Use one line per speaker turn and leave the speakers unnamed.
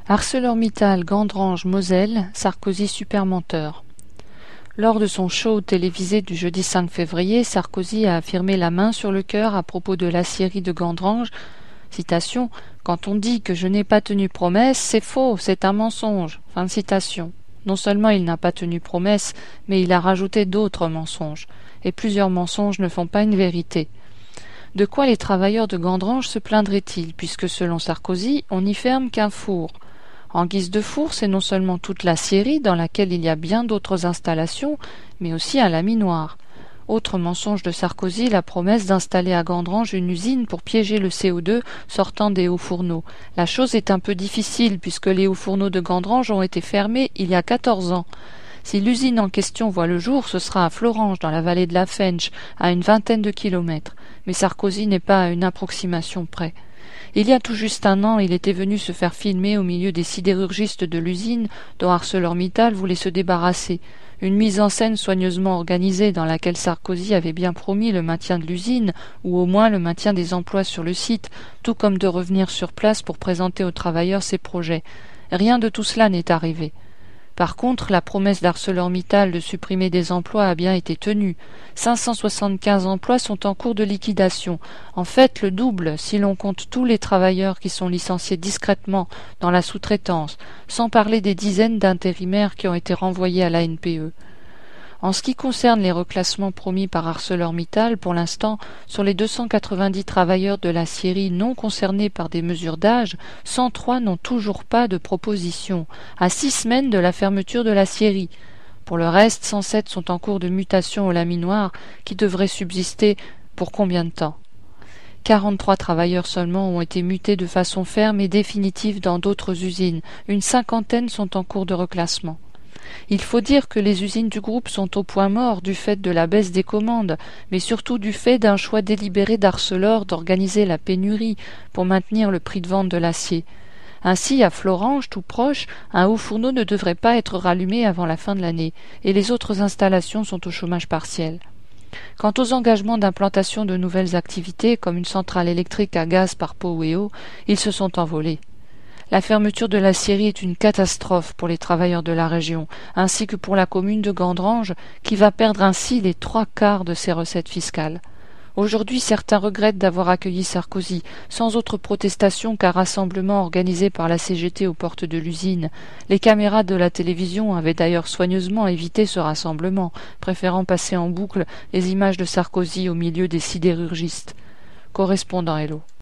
ArcelorMittal Gandrange Moselle, Sarkozy super menteur. Lors de son show télévisé du jeudi 5 février, Sarkozy a affirmé la main sur le cœur à propos de l'acierie de Gandrange. Citation, « Quand on dit que je n'ai pas tenu promesse, c'est faux, c'est un mensonge. » Fin de citation. Non seulement il n'a pas tenu promesse, mais il a rajouté d'autres mensonges. Et plusieurs mensonges ne font pas une vérité. De quoi les travailleurs de Gandrange se plaindraient-ils, puisque selon Sarkozy, on n'y ferme qu'un four. En guise de four, c'est non seulement toute l'acierie dans laquelle il y a bien d'autres installations, mais aussi un laminoir. Autre mensonge de Sarkozy, la promesse d'installer à Gandrange une usine pour piéger le CO2 sortant des hauts fourneaux. La chose est un peu difficile puisque les hauts fourneaux de Gandrange ont été fermés il y a 14 ans. Si l'usine en question voit le jour, ce sera à Florange, dans la vallée de la Fensch, à une vingtaine de kilomètres. Mais Sarkozy n'est pas à une approximation près. Il y a tout juste un an, il était venu se faire filmer au milieu des sidérurgistes de l'usine dont ArcelorMittal voulait se débarrasser. Une mise en scène soigneusement organisée dans laquelle Sarkozy avait bien promis le maintien de l'usine, ou au moins le maintien des emplois sur le site, tout comme de revenir sur place pour présenter aux travailleurs ses projets. Rien de tout cela n'est arrivé. Par contre, la promesse d'ArcelorMittal de supprimer des emplois a bien été tenue. 575 emplois sont en cours de liquidation. En fait, le double si l'on compte tous les travailleurs qui sont licenciés discrètement dans la sous-traitance, sans parler des dizaines d'intérimaires qui ont été renvoyés à la NPE. En ce qui concerne les reclassements promis par ArcelorMittal, pour l'instant, sur les 290 travailleurs de l'acierie non concernés par des mesures d'âge, 103 n'ont toujours pas de proposition, à 6 semaines de la fermeture de l'acierie. Pour le reste, 107 sont en cours de mutation au laminoir, qui devrait subsister pour combien de temps ? 43 travailleurs seulement ont été mutés de façon ferme et définitive dans d'autres usines, une cinquantaine sont en cours de reclassement. Il faut dire que les usines du groupe sont au point mort du fait de la baisse des commandes, mais surtout du fait d'un choix délibéré d'Arcelor d'organiser la pénurie pour maintenir le prix de vente de l'acier. Ainsi, à Florange, tout proche, un haut fourneau ne devrait pas être rallumé avant la fin de l'année, et les autres installations sont au chômage partiel. Quant aux engagements d'implantation de nouvelles activités, comme une centrale électrique à gaz par Poweo, ils se sont envolés. La fermeture de l'acierie est une catastrophe pour les travailleurs de la région, ainsi que pour la commune de Gandrange, qui va perdre ainsi les 3/4 de ses recettes fiscales. Aujourd'hui, certains regrettent d'avoir accueilli Sarkozy, sans autre protestation qu'un rassemblement organisé par la CGT aux portes de l'usine. Les caméras de la télévision avaient d'ailleurs soigneusement évité ce rassemblement, préférant passer en boucle les images de Sarkozy au milieu des sidérurgistes. Correspondant Hello.